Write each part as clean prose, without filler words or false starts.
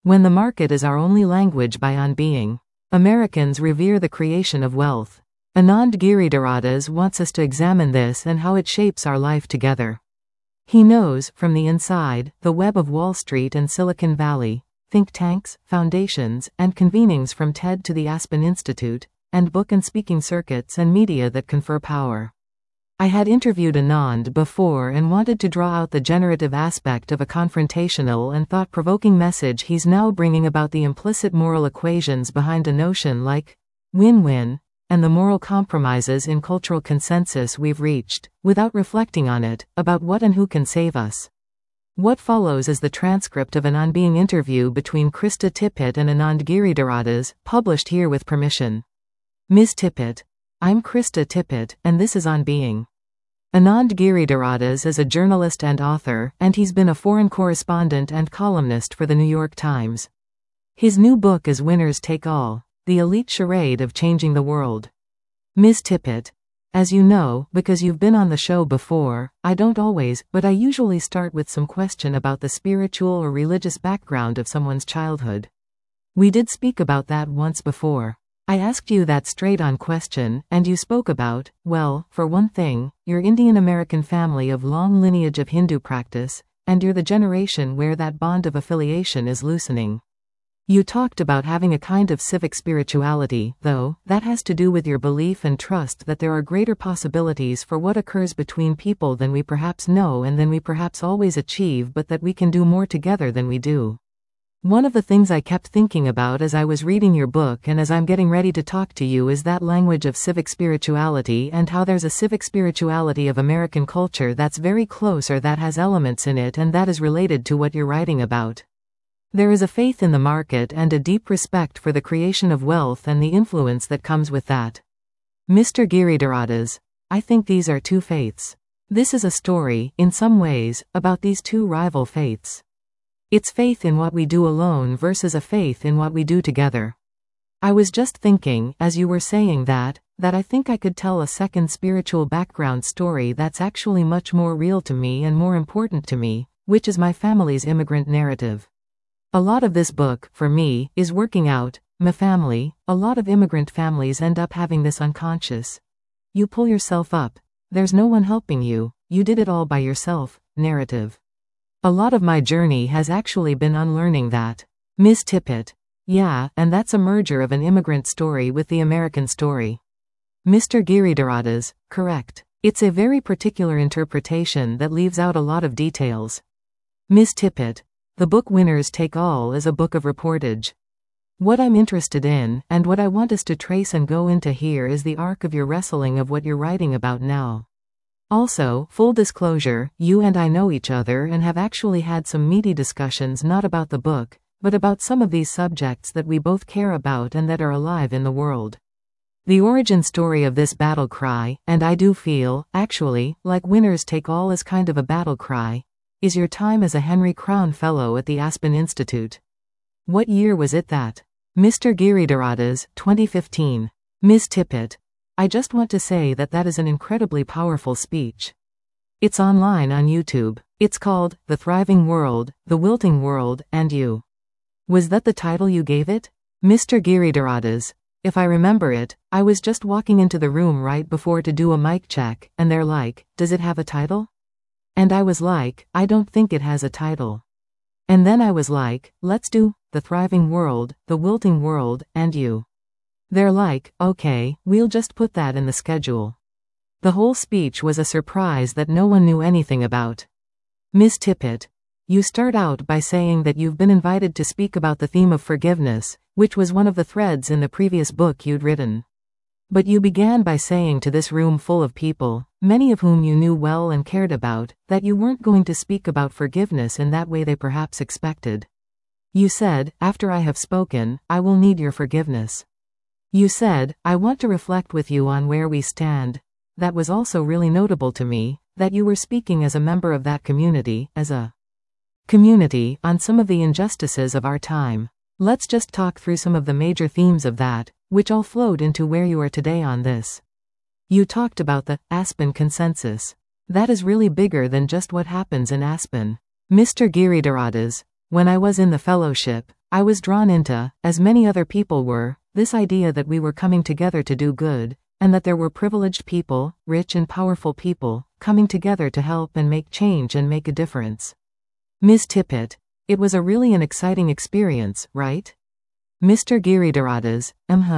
When the market is our only language by On Being. Americans revere the creation of wealth. Anand Giridharadas wants us to examine this and how it shapes our life together. He knows, from the inside, the web of Wall Street and Silicon Valley, think tanks, foundations, and convenings from TED to the Aspen Institute, and book and speaking circuits and media that confer power. I had interviewed Anand before and wanted to draw out the generative aspect of a confrontational and thought-provoking message he's now bringing about the implicit moral equations behind a notion like win-win, and the moral compromises in cultural consensus we've reached, without reflecting on it, about what and who can save us. What follows is the transcript of an On Being interview between Krista Tippett and Anand Giridharadas, published here with permission. Ms. Tippett. I'm Krista Tippett, and this is On Being. Anand Giridharadas is a journalist and author, and he's been a foreign correspondent and columnist for the New York Times. His new book is Winners Take All: The Elite Charade of Changing the World. Ms. Tippett. As you know, because you've been on the show before, I don't always, but I usually start with some question about the spiritual or religious background of someone's childhood. We did speak about that once before. I asked you that straight-on question, and you spoke about, well, for one thing, your Indian-American family of long lineage of Hindu practice, and you're the generation where that bond of affiliation is loosening. You talked about having a kind of civic spirituality, though, that has to do with your belief and trust that there are greater possibilities for what occurs between people than we perhaps know and than we perhaps always achieve, but that we can do more together than we do. One of the things I kept thinking about as I was reading your book and as I'm getting ready to talk to you is that language of civic spirituality and how there's a civic spirituality of American culture that's very close or that has elements in it and that is related to what you're writing about. There is a faith in the market and a deep respect for the creation of wealth and the influence that comes with that. Mr. Giridharadas. I think these are two faiths. This is a story, in some ways, about these two rival faiths. It's faith in what we do alone versus a faith in what we do together. I was just thinking, as you were saying that I think I could tell a second spiritual background story that's actually much more real to me and more important to me, which is my family's immigrant narrative. A lot of this book, for me, is working out my family. A lot of immigrant families end up having this unconscious, you pull yourself up, there's no one helping you, you did it all by yourself, narrative. A lot of my journey has actually been unlearning that. Ms. Tippett. Yeah, and that's a merger of an immigrant story with the American story. Mr. Giridharadas. Correct. It's a very particular interpretation that leaves out a lot of details. Ms. Tippett. The book Winners Take All is a book of reportage. What I'm interested in, and what I want us to trace and go into here, is the arc of your wrestling of what you're writing about now. Also, full disclosure, you and I know each other and have actually had some meaty discussions not about the book, but about some of these subjects that we both care about and that are alive in the world. The origin story of this battle cry, and I do feel, actually, like Winners Take All is kind of a battle cry, is your time as a Henry Crown Fellow at the Aspen Institute. What year was it that? Mr. Giridharadas. 2015. Ms. Tippett. I just want to say that is an incredibly powerful speech. It's online on YouTube. It's called The Thriving World, The Wilting World, and You. Was that the title you gave it? Mr. Giridharadas. If I remember it, I was just walking into the room right before to do a mic check, and they're like, does it have a title? And I was like, I don't think it has a title. And then I was like, let's do The Thriving World, The Wilting World, and You. They're like, okay, we'll just put that in the schedule. The whole speech was a surprise that no one knew anything about. Ms. Tippett. You start out by saying that you've been invited to speak about the theme of forgiveness, which was one of the threads in the previous book you'd written. But you began by saying to this room full of people, many of whom you knew well and cared about, that you weren't going to speak about forgiveness in that way they perhaps expected. You said, after I have spoken, I will need your forgiveness. You said, I want to reflect with you on where we stand. That was also really notable to me, that you were speaking as a member of that community, as a community, on some of the injustices of our time. Let's just talk through some of the major themes of that, which all flowed into where you are today on this. You talked about the Aspen Consensus. That is really bigger than just what happens in Aspen. Mr. Giridharadas. When I was in the fellowship, I was drawn into, as many other people were, this idea that we were coming together to do good, and that there were privileged people, rich and powerful people, coming together to help and make change and make a difference. Ms. Tippett: it was really an exciting experience, right? Mr. Giridharadas: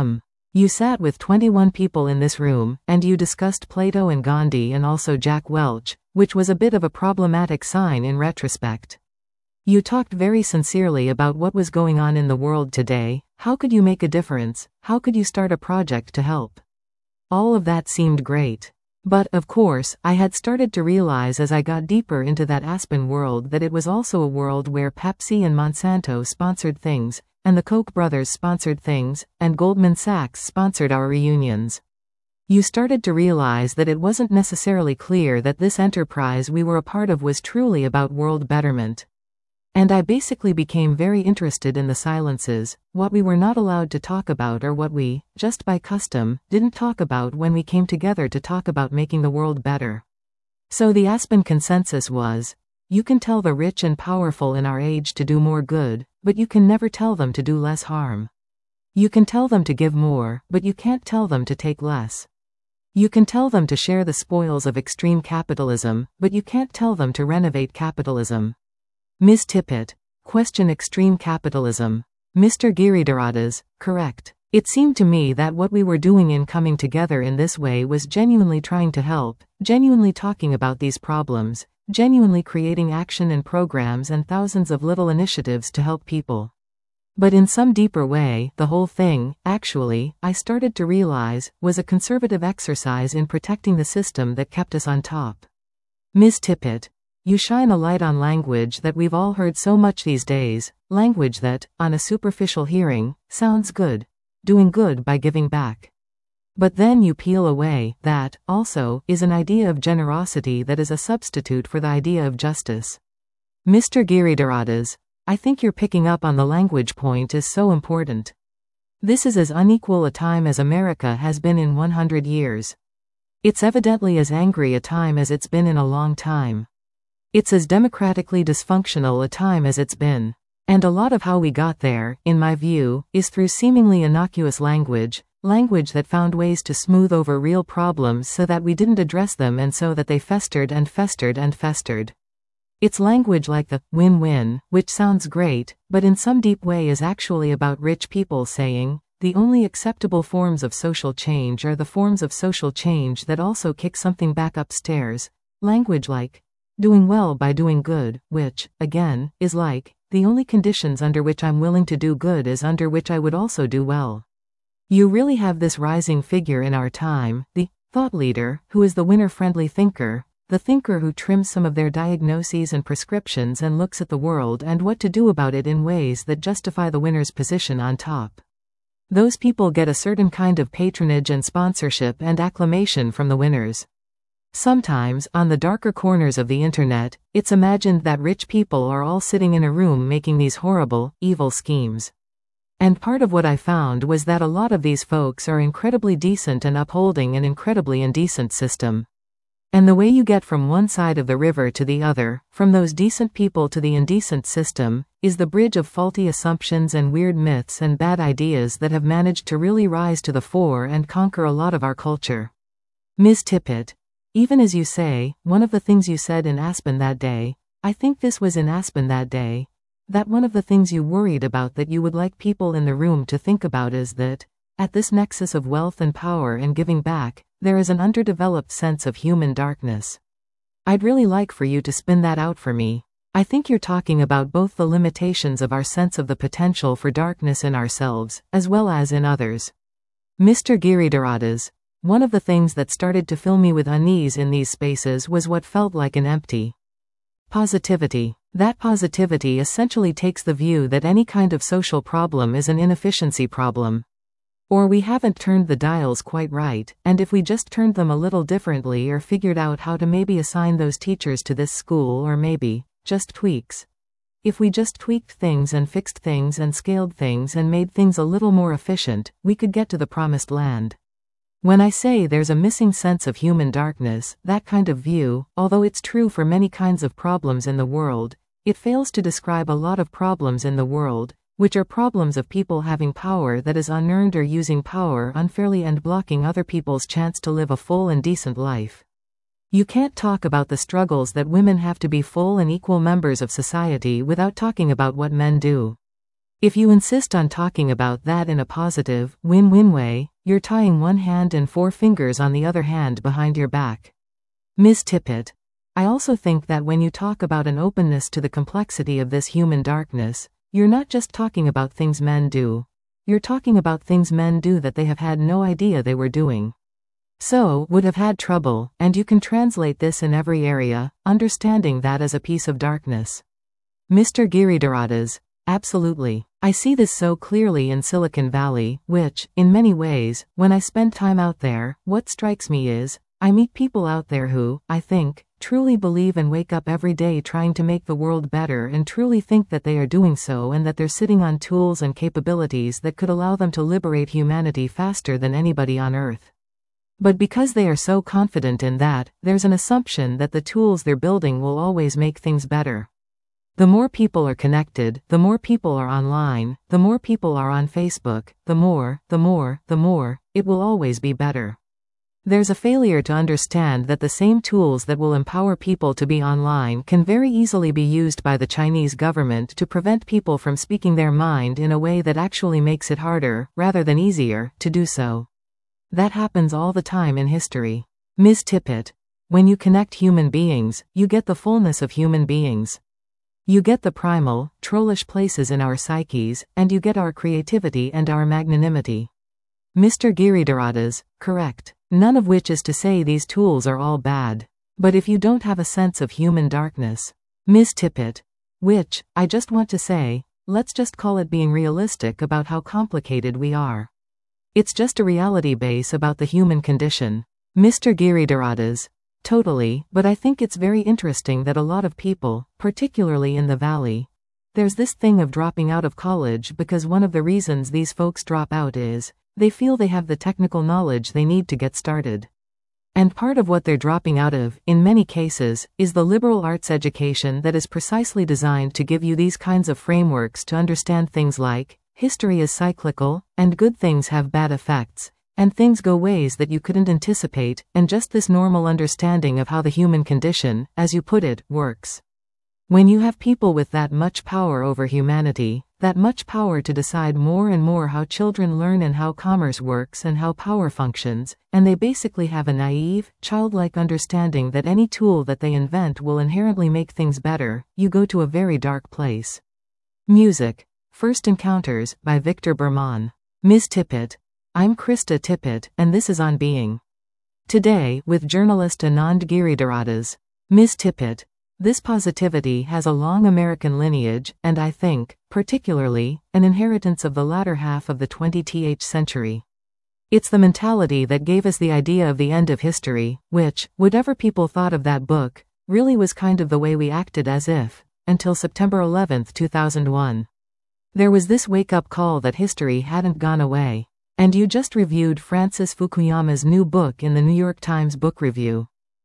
You sat with 21 people in this room, and you discussed Plato and Gandhi and also Jack Welch, which was a bit of a problematic sign in retrospect. You talked very sincerely about what was going on in the world today. How could you make a difference? How could you start a project to help? All of that seemed great. But, of course, I had started to realize as I got deeper into that Aspen world that it was also a world where Pepsi and Monsanto sponsored things, and the Koch brothers sponsored things, and Goldman Sachs sponsored our reunions. You started to realize that it wasn't necessarily clear that this enterprise we were a part of was truly about world betterment. And I basically became very interested in the silences, what we were not allowed to talk about or what we, just by custom, didn't talk about when we came together to talk about making the world better. So the Aspen consensus was, you can tell the rich and powerful in our age to do more good, but you can never tell them to do less harm. You can tell them to give more, but you can't tell them to take less. You can tell them to share the spoils of extreme capitalism, but you can't tell them to renovate capitalism. Ms. Tippett: question extreme capitalism. Mr. Giridharadas: correct. It seemed to me that what we were doing in coming together in this way was genuinely trying to help, genuinely talking about these problems, genuinely creating action and programs and thousands of little initiatives to help people. But in some deeper way, the whole thing, actually, I started to realize, was a conservative exercise in protecting the system that kept us on top. Ms. Tippett: you shine a light on language that we've all heard so much these days, language that, on a superficial hearing, sounds good. Doing good by giving back. But then you peel away, that, also, is an idea of generosity that is a substitute for the idea of justice. Mr. Giridharadas: I think you're picking up on the language point is so important. This is as unequal a time as America has been in 100 years. It's evidently as angry a time as it's been in a long time. It's as democratically dysfunctional a time as it's been. And a lot of how we got there, in my view, is through seemingly innocuous language that found ways to smooth over real problems so that we didn't address them and so that they festered and festered and festered. It's language like the win-win, which sounds great, but in some deep way is actually about rich people saying, the only acceptable forms of social change are the forms of social change that also kick something back upstairs. Language like, doing well by doing good, which, again, is like, the only conditions under which I'm willing to do good is under which I would also do well. You really have this rising figure in our time, the thought leader, who is the winner-friendly thinker, the thinker who trims some of their diagnoses and prescriptions and looks at the world and what to do about it in ways that justify the winner's position on top. Those people get a certain kind of patronage and sponsorship and acclamation from the winners. Sometimes, on the darker corners of the internet, it's imagined that rich people are all sitting in a room making these horrible, evil schemes. And part of what I found was that a lot of these folks are incredibly decent and upholding an incredibly indecent system. And the way you get from one side of the river to the other, from those decent people to the indecent system, is the bridge of faulty assumptions and weird myths and bad ideas that have managed to really rise to the fore and conquer a lot of our culture. Ms. Tippett: even as you say, one of the things you said in Aspen that day, I think this was in Aspen that day, that one of the things you worried about that you would like people in the room to think about is that, at this nexus of wealth and power and giving back, there is an underdeveloped sense of human darkness. I'd really like for you to spin that out for me. I think you're talking about both the limitations of our sense of the potential for darkness in ourselves, as well as in others. Mr. Giridharadas: one of the things that started to fill me with unease in these spaces was what felt like an empty positivity. That positivity essentially takes the view that any kind of social problem is an inefficiency problem. Or we haven't turned the dials quite right, and if we just turned them a little differently or figured out how to maybe assign those teachers to this school or maybe, just tweaks. If we just tweaked things and fixed things and scaled things and made things a little more efficient, we could get to the promised land. When I say there's a missing sense of human darkness, that kind of view, although it's true for many kinds of problems in the world, it fails to describe a lot of problems in the world, which are problems of people having power that is unearned or using power unfairly and blocking other people's chance to live a full and decent life. You can't talk about the struggles that women have to be full and equal members of society without talking about what men do. If you insist on talking about that in a positive, win-win way, you're tying one hand and four fingers on the other hand behind your back. Ms. Tippett. I also think that when you talk about an openness to the complexity of this human darkness, you're not just talking about things men do. You're talking about things men do that they have had no idea they were doing. So, would have had trouble, and you can translate this in every area, understanding that as a piece of darkness. Mr. Giridharadas. Absolutely. I see this so clearly in Silicon Valley, which, in many ways, when I spend time out there, what strikes me is, I meet people out there who, I think, truly believe and wake up every day trying to make the world better and truly think that they are doing so and that they're sitting on tools and capabilities that could allow them to liberate humanity faster than anybody on Earth. But because they are so confident in that, there's an assumption that the tools they're building will always make things better. The more people are connected, the more people are online, the more people are on Facebook, the more, it will always be better. There's a failure to understand that the same tools that will empower people to be online can very easily be used by the Chinese government to prevent people from speaking their mind in a way that actually makes it harder, rather than easier, to do so. That happens all the time in history. Ms. Tippett. When you connect human beings, you get the fullness of human beings. You get the primal, trollish places in our psyches, and you get our creativity and our magnanimity. Mr. Giridharadas. Correct. None of which is to say these tools are all bad. But if you don't have a sense of human darkness. Ms. Tippett. Which, I just want to say, let's just call it being realistic about how complicated we are. It's just a reality base about the human condition. Mr. Giridharadas. Totally, but I think it's very interesting that a lot of people, particularly in the Valley, there's this thing of dropping out of college because one of the reasons these folks drop out is, they feel they have the technical knowledge they need to get started. And part of what they're dropping out of, in many cases, is the liberal arts education that is precisely designed to give you these kinds of frameworks to understand things like, history is cyclical, and good things have bad effects, and things go ways that you couldn't anticipate, and just this normal understanding of how the human condition, as you put it, works. When you have people with that much power over humanity, that much power to decide more and more how children learn and how commerce works and how power functions, and they basically have a naive, childlike understanding that any tool that they invent will inherently make things better, you go to a very dark place. Music. First Encounters, by Victor Berman. Ms. Tippett. I'm Krista Tippett, and this is On Being. Today, with journalist Anand Giridharadas. Ms. Tippett. This positivity has a long American lineage, and I think, particularly, an inheritance of the latter half of the 20th century. It's the mentality that gave us the idea of the end of history, which, whatever people thought of that book, really was kind of the way we acted as if, until September 11, 2001. There was this wake-up call that history hadn't gone away. And you just reviewed Francis Fukuyama's new book in the New York Times Book Review.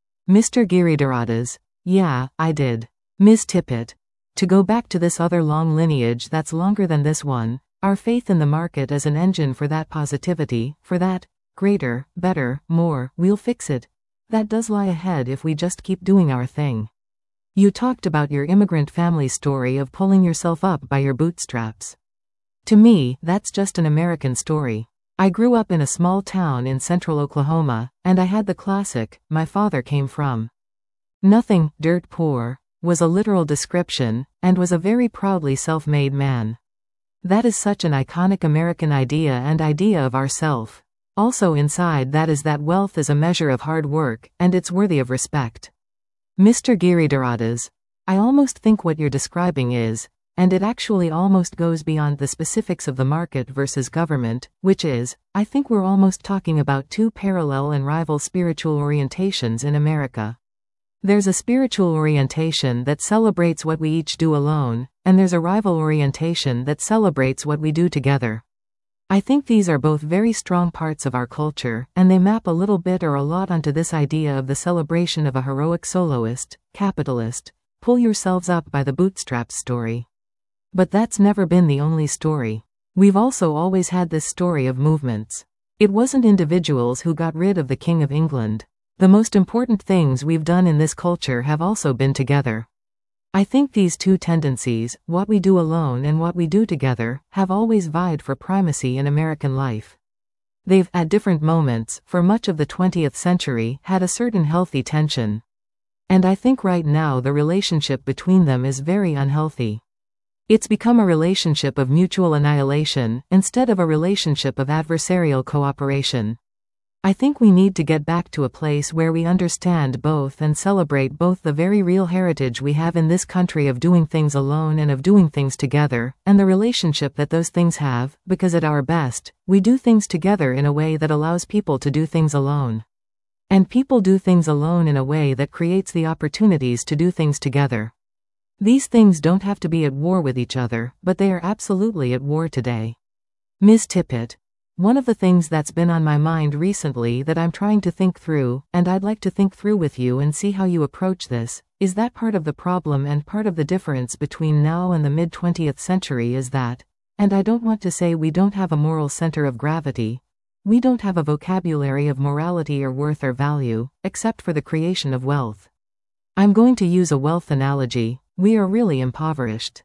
Mr. Giridharadas. Yeah, I did. Ms. Tippett. To go back to this other long lineage that's longer than this one, our faith in the market as an engine for that positivity, for that, greater, better, more, we'll fix it. That does lie ahead if we just keep doing our thing. You talked about your immigrant family story of pulling yourself up by your bootstraps. To me, that's just an American story. I grew up in a small town in central Oklahoma, and I had the classic, my father came from nothing, dirt poor, was a literal description, and was a very proudly self-made man. That is such an iconic American idea and idea of ourself. Also inside that is that wealth is a measure of hard work, and it's worthy of respect. Mr. Giridharadas. I almost think what you're describing is, and it actually almost goes beyond the specifics of the market versus government, which is, I think we're almost talking about two parallel and rival spiritual orientations in America. There's a spiritual orientation that celebrates what we each do alone, and there's a rival orientation that celebrates what we do together. I think these are both very strong parts of our culture, and they map a little bit or a lot onto this idea of the celebration of a heroic soloist, capitalist, pull yourselves up by the bootstraps story. But that's never been the only story. We've also always had this story of movements. It wasn't individuals who got rid of the King of England. The most important things we've done in this culture have also been together. I think these two tendencies, what we do alone and what we do together, have always vied for primacy in American life. They've, at different moments, for much of the 20th century, had a certain healthy tension. And I think right now the relationship between them is very unhealthy. It's become a relationship of mutual annihilation, instead of a relationship of adversarial cooperation. I think we need to get back to a place where we understand both and celebrate both the very real heritage we have in this country of doing things alone and of doing things together, and the relationship that those things have, because at our best, we do things together in a way that allows people to do things alone. And people do things alone in a way that creates the opportunities to do things together. These things don't have to be at war with each other, but they are absolutely at war today. Ms. Tippett. One of the things that's been on my mind recently that I'm trying to think through, and I'd like to think through with you and see how you approach this, is that part of the problem and part of the difference between now and the mid-20th century is that, and I don't want to say we don't have a moral center of gravity, we don't have a vocabulary of morality or worth or value, except for the creation of wealth. I'm going to use a wealth analogy. We are really impoverished.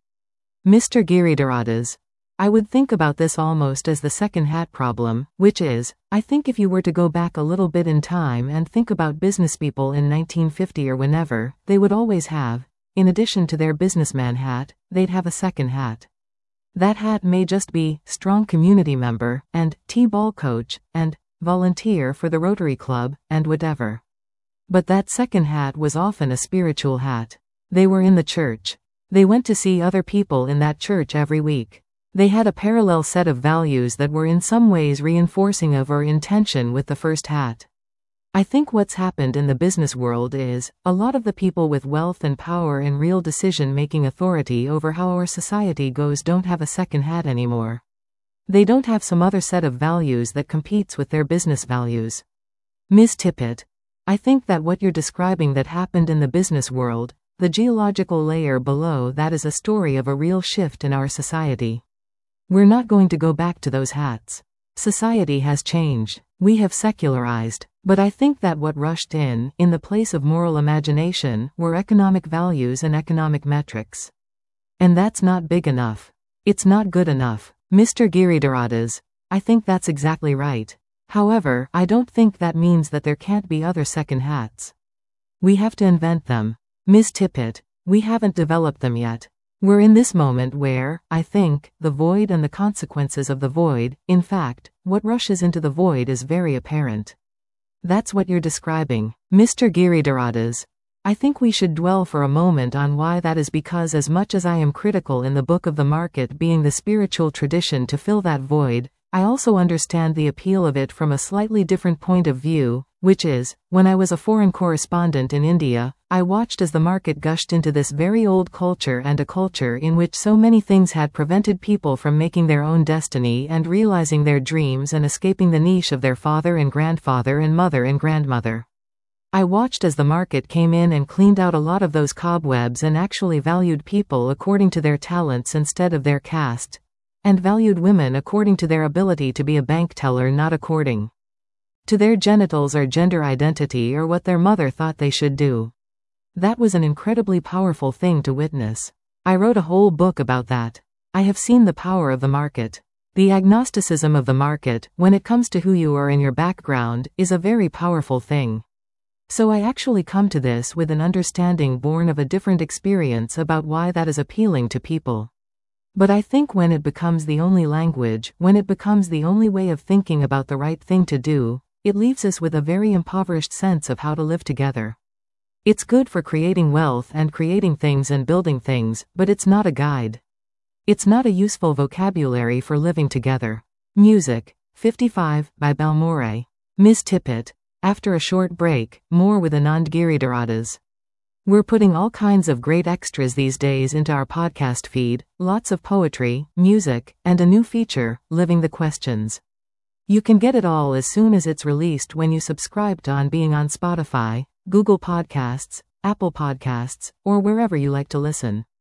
Mr. Giridharadas. I would think about this almost as the second hat problem, which is, I think if you were to go back a little bit in time and think about businesspeople in 1950 or whenever, they would always have, in addition to their businessman hat, they'd have a second hat. That hat may just be strong community member, and T-ball coach, and volunteer for the Rotary Club, and whatever. But that second hat was often a spiritual hat. They were in the church. They went to see other people in that church every week. They had a parallel set of values that were in some ways reinforcing of or in tension with the first hat. I think what's happened in the business world is, a lot of the people with wealth and power and real decision-making authority over how our society goes don't have a second hat anymore. They don't have some other set of values that competes with their business values. Ms. Tippett. I think that what you're describing that happened in the business world, the geological layer below that is a story of a real shift in our society. We're not going to go back to those hats. Society has changed. We have secularized. But I think that what rushed in the place of moral imagination, were economic values and economic metrics. And that's not big enough. It's not good enough. Mr. Giridharadas. I think that's exactly right. However, I don't think that means that there can't be other second hats. We have to invent them. Ms. Tippett. We haven't developed them yet. We're in this moment where, I think, the void and the consequences of the void, in fact, what rushes into the void is very apparent. That's what you're describing. Mr. Giridharadas. I think we should dwell for a moment on why that is, because as much as I am critical in the Book of the Market being the spiritual tradition to fill that void, I also understand the appeal of it from a slightly different point of view, which is, when I was a foreign correspondent in India, I watched as the market gushed into this very old culture, and a culture in which so many things had prevented people from making their own destiny and realizing their dreams and escaping the niche of their father and grandfather and mother and grandmother. I watched as the market came in and cleaned out a lot of those cobwebs and actually valued people according to their talents instead of their caste, and valued women according to their ability to be a bank teller, not according to their genitals or gender identity or what their mother thought they should do. That was an incredibly powerful thing to witness. I wrote a whole book about that. I have seen the power of the market. The agnosticism of the market, when it comes to who you are and your background, is a very powerful thing. So I actually come to this with an understanding born of a different experience about why that is appealing to people. But I think when it becomes the only language, when it becomes the only way of thinking about the right thing to do, it leaves us with a very impoverished sense of how to live together. It's good for creating wealth and creating things and building things, but it's not a guide. It's not a useful vocabulary for living together. Music, 55, by Balmore. Ms. Tippett. After a short break, more with Anand Giridharadas. We're putting all kinds of great extras these days into our podcast feed, lots of poetry, music, and a new feature, Living the Questions. You can get it all as soon as it's released when you subscribe to On Being on Spotify, Google Podcasts, Apple Podcasts, or wherever you like to listen.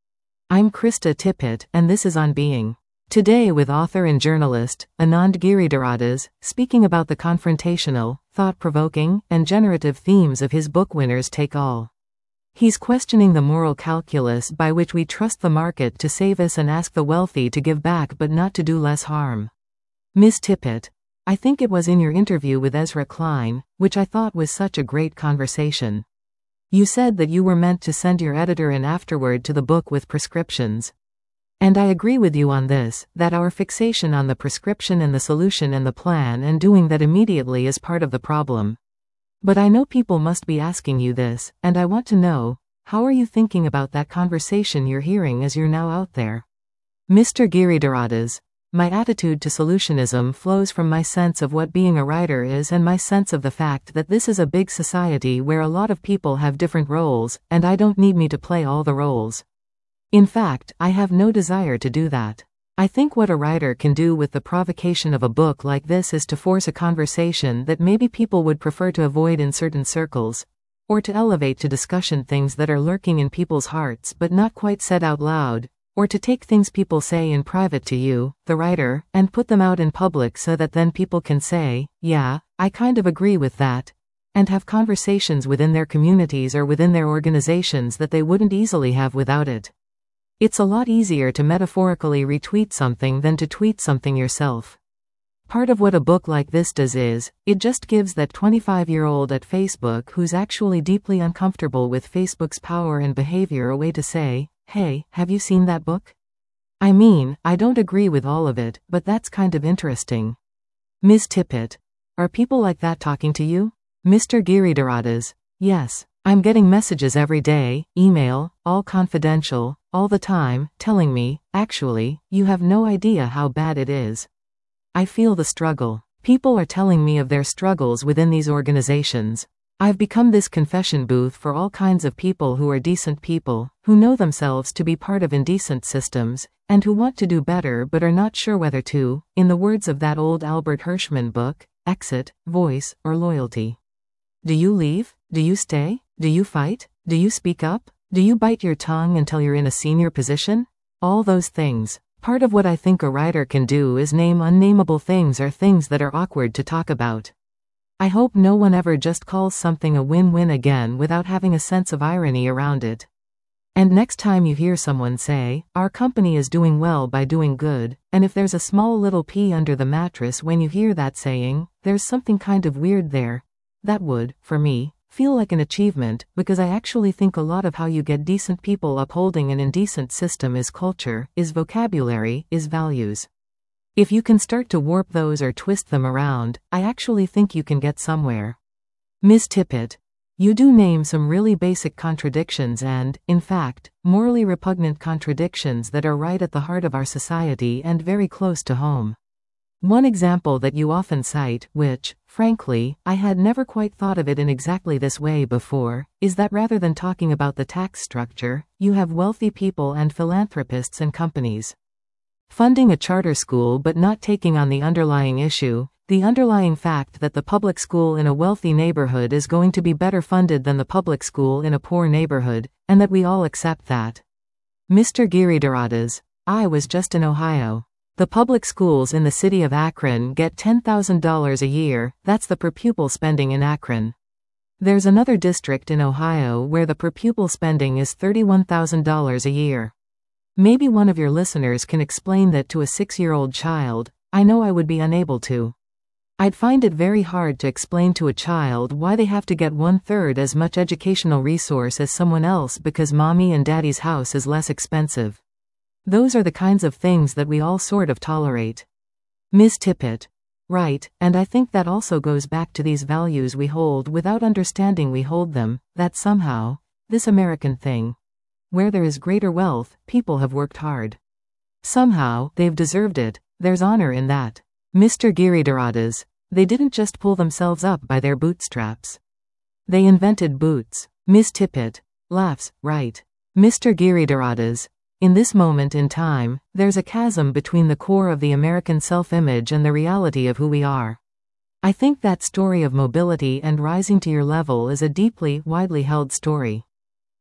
I'm Krista Tippett, and this is On Being. Today with author and journalist, Anand Giridharadas, speaking about the confrontational, thought-provoking, and generative themes of his book Winners Take All. He's questioning the moral calculus by which we trust the market to save us and ask the wealthy to give back but not to do less harm. Ms. Tippett, I think it was in your interview with Ezra Klein, which I thought was such a great conversation. You said that you were meant to send your editor in afterward to the book with prescriptions. And I agree with you on this, that our fixation on the prescription and the solution and the plan and doing that immediately is part of the problem. But I know people must be asking you this, and I want to know, how are you thinking about that conversation you're hearing as you're now out there? Mr. Giridharadas, my attitude to solutionism flows from my sense of what being a writer is and my sense of the fact that this is a big society where a lot of people have different roles, and I don't need me to play all the roles. In fact, I have no desire to do that. I think what a writer can do with the provocation of a book like this is to force a conversation that maybe people would prefer to avoid in certain circles, or to elevate to discussion things that are lurking in people's hearts but not quite said out loud, or to take things people say in private to you, the writer, and put them out in public so that then people can say, yeah, I kind of agree with that, and have conversations within their communities or within their organizations that they wouldn't easily have without it. It's a lot easier to metaphorically retweet something than to tweet something yourself. Part of what a book like this does is, it just gives that 25-year-old at Facebook who's actually deeply uncomfortable with Facebook's power and behavior a way to say, hey, have you seen that book? I mean, I don't agree with all of it, but that's kind of interesting. Ms. Tippett, are people like that talking to you? Mr. Giridharadas, yes. I'm getting messages every day, email, all confidential, all the time, telling me, actually, you have no idea how bad it is. I feel the struggle. People are telling me of their struggles within these organizations. I've become this confession booth for all kinds of people who are decent people, who know themselves to be part of indecent systems, and who want to do better but are not sure whether to, in the words of that old Albert Hirschman book, exit, voice, or loyalty. Do you leave? Do you stay? Do you fight? Do you speak up? Do you bite your tongue until you're in a senior position? All those things. Part of what I think a writer can do is name unnameable things or things that are awkward to talk about. I hope no one ever just calls something a win-win again without having a sense of irony around it. And next time you hear someone say, our company is doing well by doing good, and if there's a small little pea under the mattress when you hear that saying, there's something kind of weird there. That would, for me, feel like an achievement, because I actually think a lot of how you get decent people upholding an indecent system is culture, is vocabulary, is values. If you can start to warp those or twist them around, I actually think you can get somewhere. Ms. Tippett, you do name some really basic contradictions and, in fact, morally repugnant contradictions that are right at the heart of our society and very close to home. One example that you often cite, which, frankly, I had never quite thought of it in exactly this way before, is that rather than talking about the tax structure, you have wealthy people and philanthropists and companies funding a charter school but not taking on the underlying issue, the underlying fact that the public school in a wealthy neighborhood is going to be better funded than the public school in a poor neighborhood, and that we all accept that. Mr. Giridharadas, I was just in Ohio. The public schools in the city of Akron get $10,000 a year, that's the per pupil spending in Akron. There's another district in Ohio where the per pupil spending is $31,000 a year. Maybe one of your listeners can explain that to a 6-year-old child. I know I would be unable to. I'd find it very hard to explain to a child why they have to get 1/3 as much educational resource as someone else because mommy and daddy's house is less expensive. Those are the kinds of things that we all sort of tolerate. Ms. Tippett. Right, and I think that also goes back to these values we hold without understanding we hold them, that somehow, this American thing, where there is greater wealth, people have worked hard. Somehow, they've deserved it, there's honor in that. Mr. Giridharadas, they didn't just pull themselves up by their bootstraps. They invented boots. Ms. Tippett. Laughs, right. Mr. Giridharadas, in this moment in time, there's a chasm between the core of the American self-image and the reality of who we are. I think that story of mobility and rising to your level is a deeply, widely held story.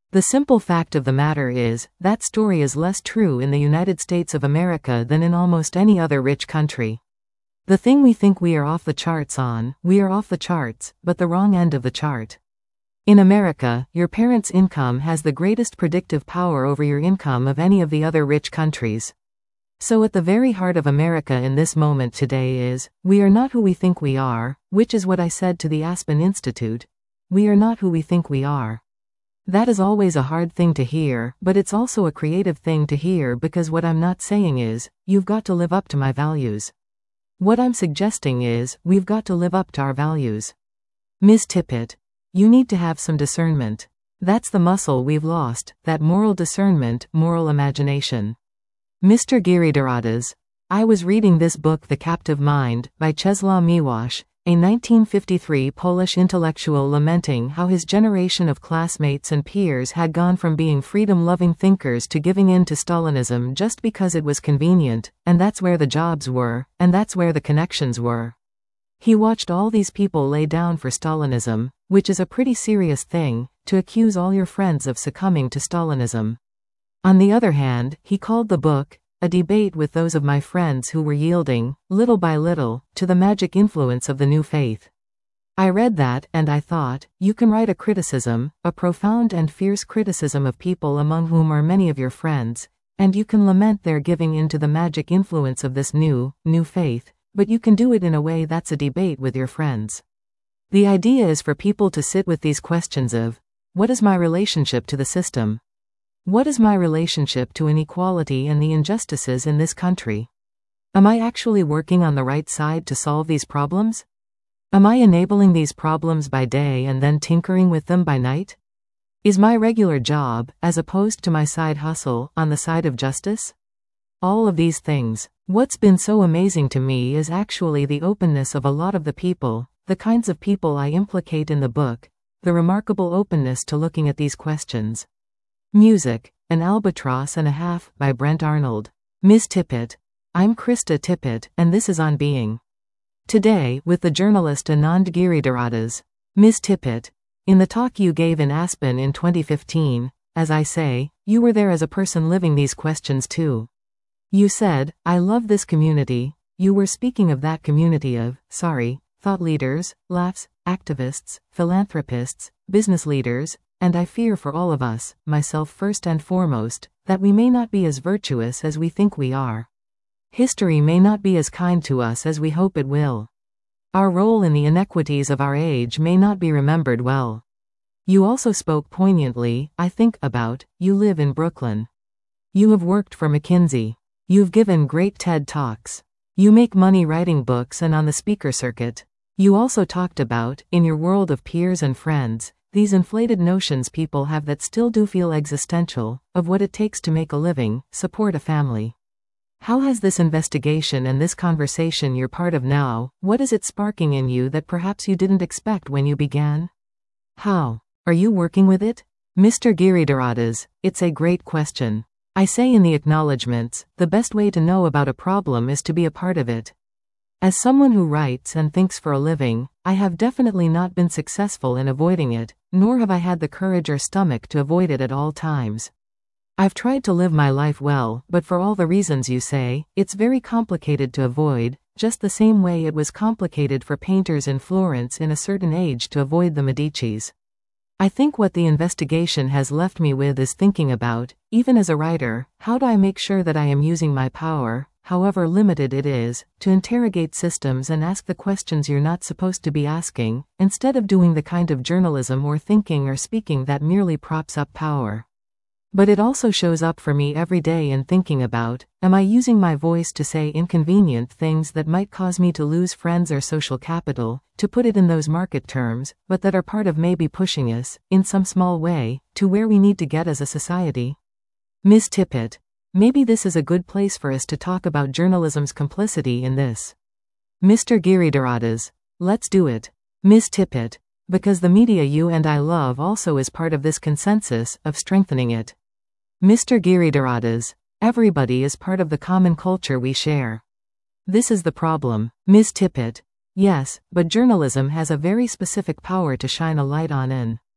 The simple fact of the matter is, that story is less true in the United States of America than in almost any other rich country. The thing we think we are off the charts on, we are off the charts, but the wrong end of the chart. In America, your parents' income has the greatest predictive power over your income of any of the other rich countries. So at the very heart of America in this moment today is, we are not who we think we are, which is what I said to the Aspen Institute. We are not who we think we are. That is always a hard thing to hear, but it's also a creative thing to hear because what I'm not saying is, you've got to live up to my values. What I'm suggesting is, we've got to live up to our values. Ms. Tippett, you need to have some discernment. That's the muscle we've lost, that moral discernment, moral imagination. Mr. Giridharadas, I was reading this book The Captive Mind, by Czesław Miłosz, a 1953 Polish intellectual lamenting how his generation of classmates and peers had gone from being freedom-loving thinkers to giving in to Stalinism just because it was convenient, and that's where the jobs were, and that's where the connections were. He watched all these people lay down for Stalinism, which is a pretty serious thing, to accuse all your friends of succumbing to Stalinism. On the other hand, he called the book a debate with those of my friends who were yielding, little by little, to the magic influence of the new faith. I read that, and I thought, you can write a criticism, a profound and fierce criticism of people among whom are many of your friends, and you can lament their giving in to the magic influence of this new faith, but you can do it in a way that's a debate with your friends. The idea is for people to sit with these questions of, what is my relationship to the system? What is my relationship to inequality and the injustices in this country? Am I actually working on the right side to solve these problems? Am I enabling these problems by day and then tinkering with them by night? Is my regular job, as opposed to my side hustle, on the side of justice? All of these things. What's been so amazing to me is actually the openness of a lot of the people, the kinds of people I implicate in the book, the remarkable openness to looking at these questions. Music, An Albatross and a Half, by Brent Arnold. Ms. Tippett. I'm Krista Tippett, and this is On Being. Today, with the journalist Anand Giridharadas. Ms. Tippett. In the talk you gave in Aspen in 2015, as I say, you were there as a person living these questions too. You said, I love this community. You were speaking of that community of, thought leaders, laughs, activists, philanthropists, business leaders, and I fear for all of us, myself first and foremost, that we may not be as virtuous as we think we are. History may not be as kind to us as we hope it will. Our role in the inequities of our age may not be remembered well. You also spoke poignantly, I think, about, you live in Brooklyn. You have worked for McKinsey. You've given great TED Talks. You make money writing books and on the speaker circuit. You also talked about, in your world of peers and friends, these inflated notions people have that still do feel existential, of what it takes to make a living, support a family. How has this investigation and this conversation you're part of now, what is it sparking in you that perhaps you didn't expect when you began? How are you working with it? Mr. Giridharadas, it's a great question. I say in the acknowledgements, the best way to know about a problem is to be a part of it. As someone who writes and thinks for a living, I have definitely not been successful in avoiding it, nor have I had the courage or stomach to avoid it at all times. I've tried to live my life well, but for all the reasons you say, it's very complicated to avoid, just the same way it was complicated for painters in Florence in a certain age to avoid the Medicis. I think what the investigation has left me with is thinking about, even as a writer, how do I make sure that I am using my power, however limited it is, to interrogate systems and ask the questions you're not supposed to be asking, instead of doing the kind of journalism or thinking or speaking that merely props up power. But it also shows up for me every day in thinking about, am I using my voice to say inconvenient things that might cause me to lose friends or social capital, to put it in those market terms, but that are part of maybe pushing us, in some small way, to where we need to get as a society? Ms. Tippett. Maybe this is a good place for us to talk about journalism's complicity in this. Mr. Giridharadas. Let's do it. Ms. Tippett. Because the media you and I love also is part of this consensus, of strengthening it. Mr. Giridharadas. Everybody is part of the common culture we share. This is the problem. Ms. Tippett. Yes, but journalism has a very specific power to shine a light on in.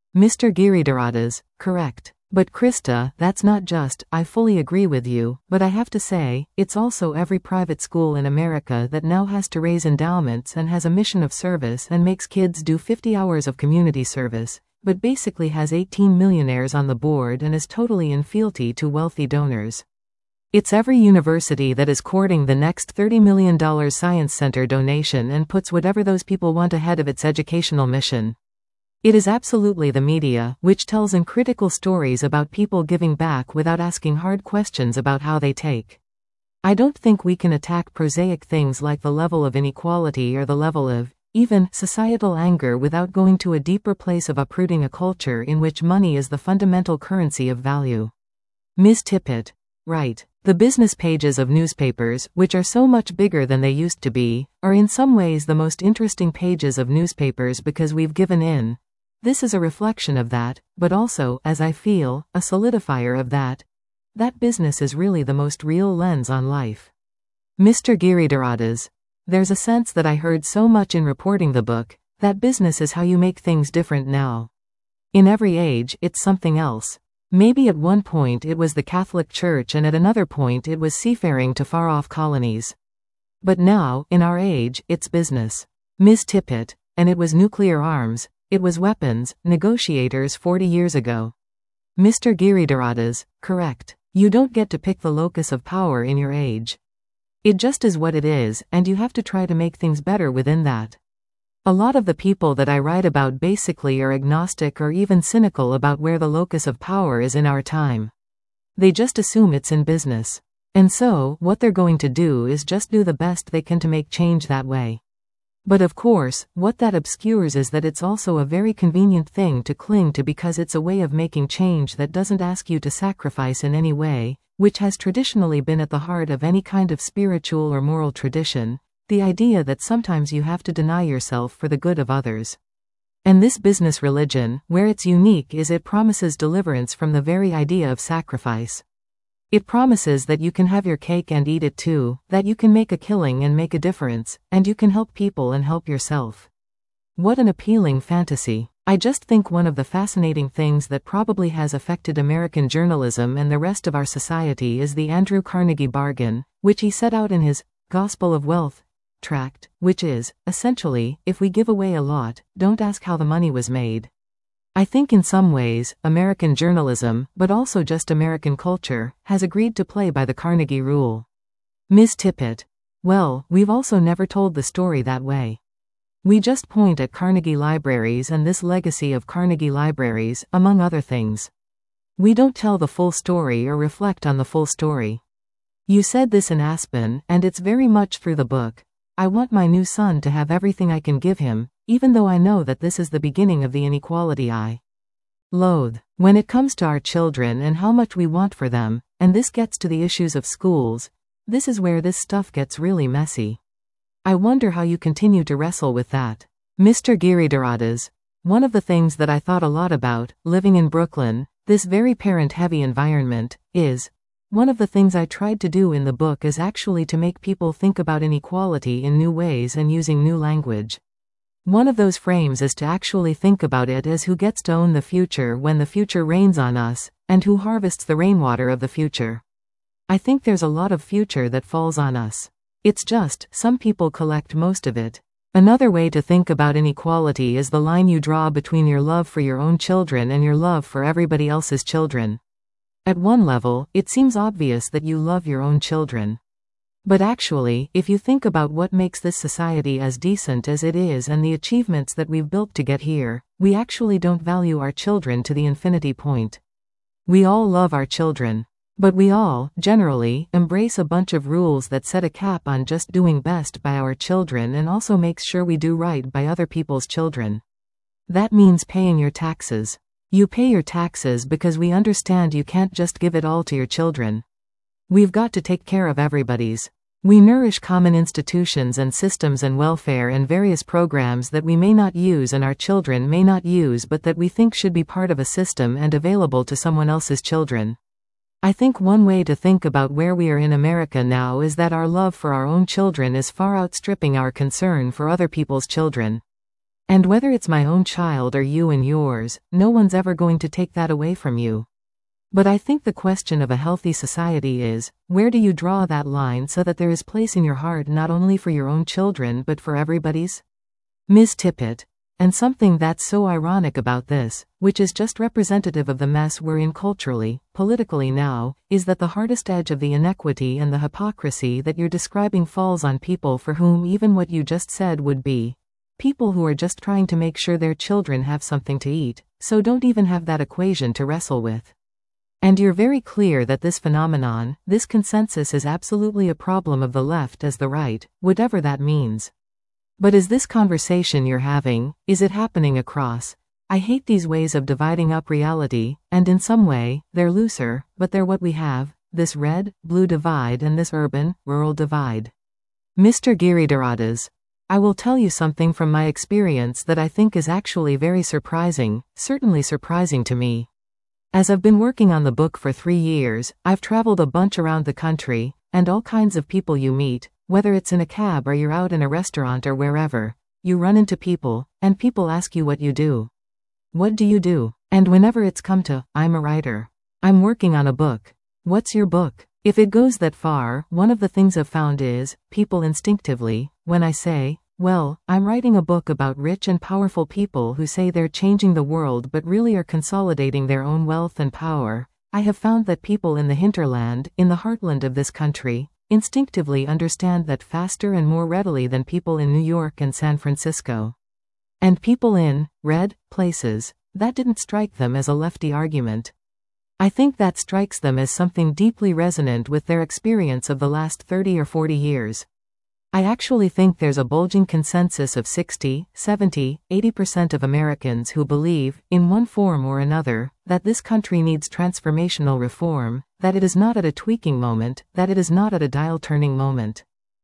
Mr. Giridharadas, correct. But Krista, that's not just, I fully agree with you, but I have to say, it's also every private school in America that now has to raise endowments and has a mission of service and makes kids do 50 hours of community service, but basically has 18 millionaires on the board and is totally in fealty to wealthy donors. It's every university that is courting the next $30 million Science Center donation and puts whatever those people want ahead of its educational mission. It is absolutely the media, which tells uncritical stories about people giving back without asking hard questions about how they take. I don't think we can attack prosaic things like the level of inequality or the level of, even, societal anger without going to a deeper place of uprooting a culture in which money is the fundamental currency of value. Ms. Tippett. Right. The business pages of newspapers, which are so much bigger than they used to be, are in some ways the most interesting pages of newspapers because we've given in. This is a reflection of that, but also, as I feel, a solidifier of that. That business is really the most real lens on life. Mr. Giridharadas. There's a sense that I heard so much in reporting the book, that business is how you make things different now. In every age, it's something else. Maybe at one point it was the Catholic Church and at another point it was seafaring to far-off colonies. But now, in our age, it's business. Ms. Tippett. And it was nuclear arms. It was weapons, negotiators 40 years ago. Mr. Giridharadas, correct. You don't get to pick the locus of power in your age. It just is what it is, and you have to try to make things better within that. A lot of the people that I write about basically are agnostic or even cynical about where the locus of power is in our time. They just assume it's in business. And so, what they're going to do is just do the best they can to make change that way. But of course, what that obscures is that it's also a very convenient thing to cling to because it's a way of making change that doesn't ask you to sacrifice in any way, which has traditionally been at the heart of any kind of spiritual or moral tradition, the idea that sometimes you have to deny yourself for the good of others. And this business religion, where it's unique is it promises deliverance from the very idea of sacrifice. It promises that you can have your cake and eat it too, that you can make a killing and make a difference, and you can help people and help yourself. What an appealing fantasy. I just think one of the fascinating things that probably has affected American journalism and the rest of our society is the Andrew Carnegie bargain, which he set out in his Gospel of Wealth tract, which is, essentially, if we give away a lot, don't ask how the money was made. I think in some ways, American journalism, but also just American culture, has agreed to play by the Carnegie rule. Ms. Tippett. Well, we've also never told the story that way. We just point at Carnegie libraries and this legacy of Carnegie libraries, among other things. We don't tell the full story or reflect on the full story. You said this in Aspen, and it's very much through the book. I want my new son to have everything I can give him, even though I know that this is the beginning of the inequality I loathe. When it comes to our children and how much we want for them, and this gets to the issues of schools, this is where this stuff gets really messy. I wonder how you continue to wrestle with that. Mr. Giridharadas. One of the things that I thought a lot about, living in Brooklyn, this very parent-heavy environment, is one of the things I tried to do in the book is actually to make people think about inequality in new ways and using new language. One of those frames is to actually think about it as who gets to own the future when the future rains on us, and who harvests the rainwater of the future. I think there's a lot of future that falls on us. It's just, some people collect most of it. Another way to think about inequality is the line you draw between your love for your own children and your love for everybody else's children. At one level, it seems obvious that you love your own children. But actually, if you think about what makes this society as decent as it is and the achievements that we've built to get here, we actually don't value our children to the infinity point. We all love our children. But we all, generally, embrace a bunch of rules that set a cap on just doing best by our children and also makes sure we do right by other people's children. That means paying your taxes. You pay your taxes because we understand you can't just give it all to your children. We've got to take care of everybody's. We nourish common institutions and systems and welfare and various programs that we may not use and our children may not use but that we think should be part of a system and available to someone else's children. I think one way to think about where we are in America now is that our love for our own children is far outstripping our concern for other people's children. And whether it's my own child or you and yours, no one's ever going to take that away from you. But I think the question of a healthy society is, where do you draw that line so that there is place in your heart not only for your own children but for everybody's? Ms. Tippett. And something that's so ironic about this, which is just representative of the mess we're in culturally, politically now, is that the hardest edge of the inequity and the hypocrisy that you're describing falls on people for whom even what you just said would be. People who are just trying to make sure their children have something to eat, so don't even have that equation to wrestle with. And you're very clear that this phenomenon, this consensus is absolutely a problem of the left as the right, whatever that means. But is this conversation you're having, is it happening across? I hate these ways of dividing up reality, and in some way, they're looser, but they're what we have, this red-blue divide and this urban-rural divide. Mr. Giridharadas. I will tell you something from my experience that I think is actually very surprising, certainly surprising to me. As I've been working on the book for 3 years, I've traveled a bunch around the country, and all kinds of people you meet, whether it's in a cab or you're out in a restaurant or wherever, you run into people, and people ask you what you do. What do you do? And whenever it's come to, I'm a writer. I'm working on a book. What's your book? If it goes that far, one of the things I've found is, people instinctively, when I say, well, I'm writing a book about rich and powerful people who say they're changing the world but really are consolidating their own wealth and power, I have found that people in the hinterland, in the heartland of this country, instinctively understand that faster and more readily than people in New York and San Francisco. And people in red places, that didn't strike them as a lefty argument. I think that strikes them as something deeply resonant with their experience of the last 30 or 40 years. I actually think there's a bulging consensus of 60, 70, 80% of Americans who believe, in one form or another, that this country needs transformational reform, that it is not at a tweaking moment, that it is not at a dial-turning moment.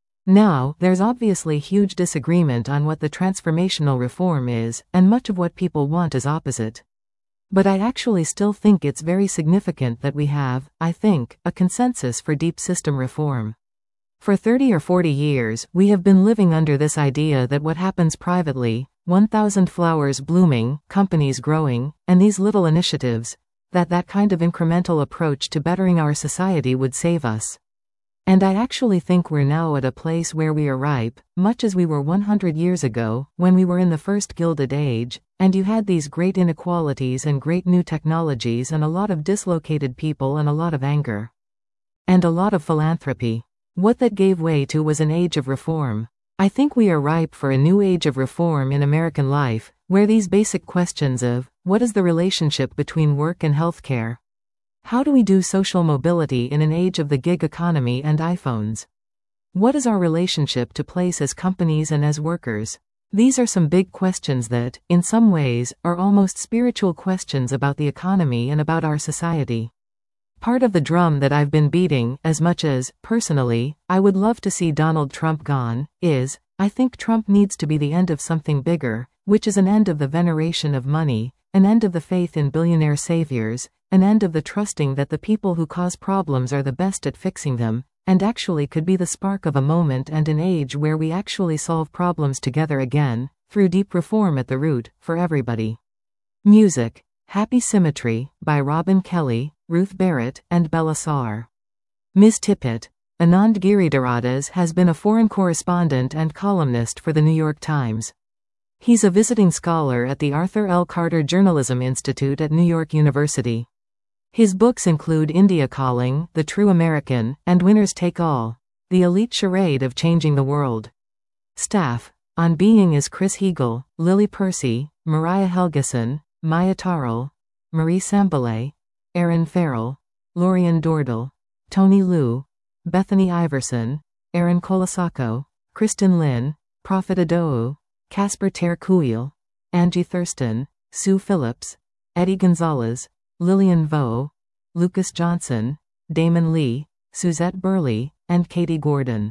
Now, there's obviously huge disagreement on what the transformational reform is, and much of what people want is opposite. But I actually still think it's very significant that we have, I think, a consensus for deep system reform. For 30 or 40 years, we have been living under this idea that what happens privately, 1,000 flowers blooming, companies growing, and these little initiatives, that kind of incremental approach to bettering our society would save us. And I actually think we're now at a place where we are ripe, much as we were 100 years ago, when we were in the first Gilded Age, and you had these great inequalities and great new technologies and a lot of dislocated people and a lot of anger. And a lot of philanthropy. What that gave way to was an age of reform. I think we are ripe for a new age of reform in American life, where these basic questions of, what is the relationship between work and healthcare? How do we do social mobility in an age of the gig economy and iPhones? What is our relationship to place as companies and as workers? These are some big questions that, in some ways, are almost spiritual questions about the economy and about our society. Part of the drum that I've been beating, as much as, personally, I would love to see Donald Trump gone, is, I think Trump needs to be the end of something bigger, which is an end of the veneration of money, an end of the faith in billionaire saviors, an end of the trusting that the people who cause problems are the best at fixing them, and actually could be the spark of a moment and an age where we actually solve problems together again, through deep reform at the root, for everybody. Music. Happy Symmetry, by Robin Kelly, Ruth Barrett, and Bella Saar. Ms. Tippett. Anand Giridharadas has been a foreign correspondent and columnist for the New York Times. He's a visiting scholar at the Arthur L. Carter Journalism Institute at New York University. His books include India Calling, The True American, and Winners Take All, The Elite Charade of Changing the World. Staff. On Being is Chris Heagle, Lily Percy, Mariah Helgeson, Maya Tarl, Marie Sambalay, Aaron Farrell, Lorian Dordal, Tony Liu, Bethany Iverson, Aaron Colasacco, Kristen Lynn, Prophet Adou, Casper ter Kuil, Angie Thurston, Sue Phillips, Eddie Gonzalez, Lillian Vo, Lucas Johnson, Damon Lee, Suzette Burley, and Katie Gordon.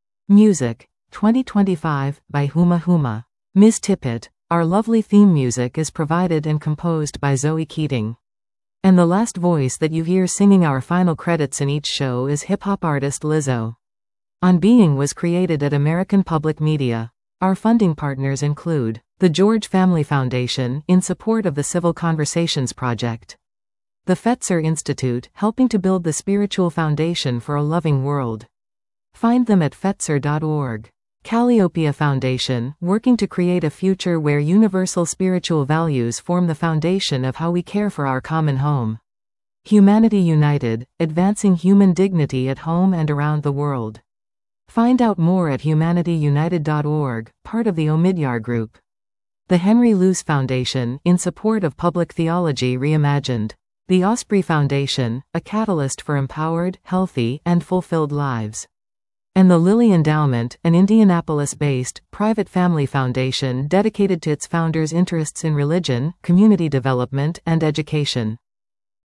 Music. 2025, by Huma Huma. Ms. Tippett. Our lovely theme music is provided and composed by Zoe Keating. And the last voice that you hear singing our final credits in each show is hip-hop artist Lizzo. On Being was created at American Public Media. Our funding partners include The George Family Foundation, in support of the Civil Conversations Project. The Fetzer Institute, helping to build the spiritual foundation for a loving world. Find them at fetzer.org. Calliope Foundation, working to create a future where universal spiritual values form the foundation of how we care for our common home. Humanity United, advancing human dignity at home and around the world. Find out more at humanityunited.org, part of the Omidyar Group. The Henry Luce Foundation, in support of public theology reimagined. The Osprey Foundation, a catalyst for empowered, healthy, and fulfilled lives. And the Lilly Endowment, an Indianapolis-based, private family foundation dedicated to its founders' interests in religion, community development, and education.